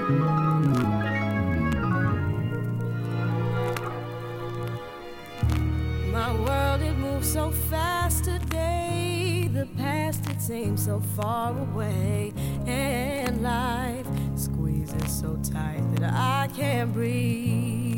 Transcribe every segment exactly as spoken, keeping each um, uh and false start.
My world, it moves so fast today. The past, it seems so far away. And life squeezes so tight that I can't breathe.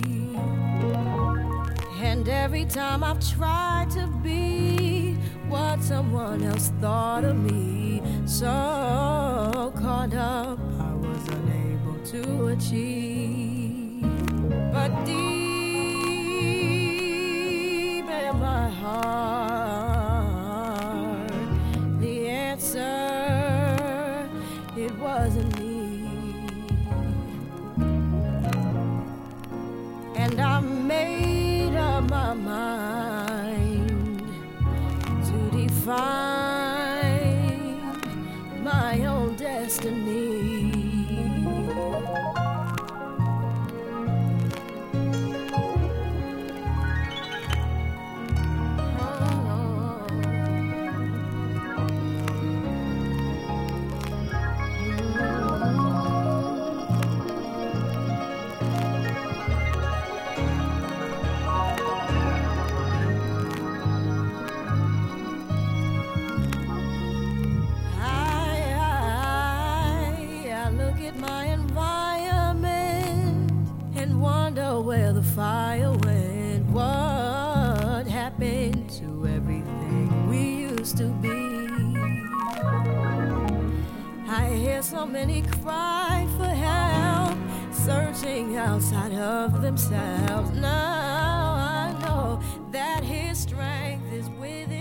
And every time I've tried to be what someone else thought of me, so caught up I was unable to achieve. But deep in my heart, the answer, it wasn't me. And I made up my mind to define my own destiny. Where the fire went, what happened to everything we used to be? I hear so many cry for help, searching outside of themselves. Now I know that his strength is within.